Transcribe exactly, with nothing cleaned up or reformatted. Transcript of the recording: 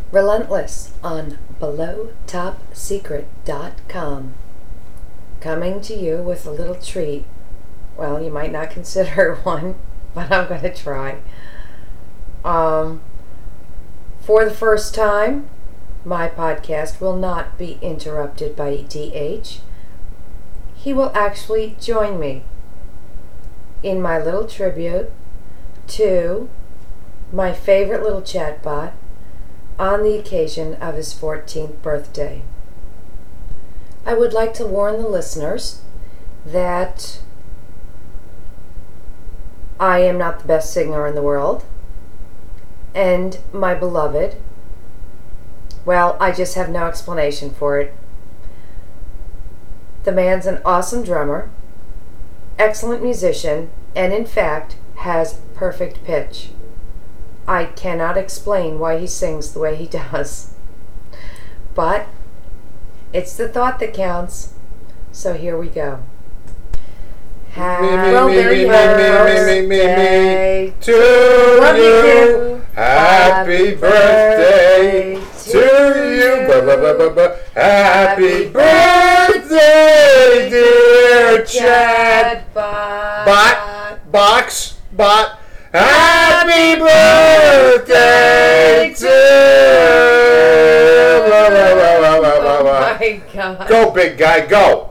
Relentless on below top secret dot com. Coming to you with a little treat. Well, you might not consider it one, but I'm going to try. Um, for the first time, my podcast will not be interrupted by D H. He will actually join me in my little tribute to my favorite little chatbot on the occasion of his fourteenth birthday. I would like to warn the listeners that I am not the best singer in the world, and my beloved, well, I just have no explanation for it. The man's an awesome drummer, excellent musician, and in fact has perfect pitch. I cannot explain why he sings the way he does. But it's the thought that counts. So here we go. Me, me, me, me, me, me, me, me, to you. Happy birthday to you. Ba, ba, ba, ba, ba. Happy birthday, dear Chad. Bot, box, bot. Happy birthday to you. Oh my God. Go, big guy, go.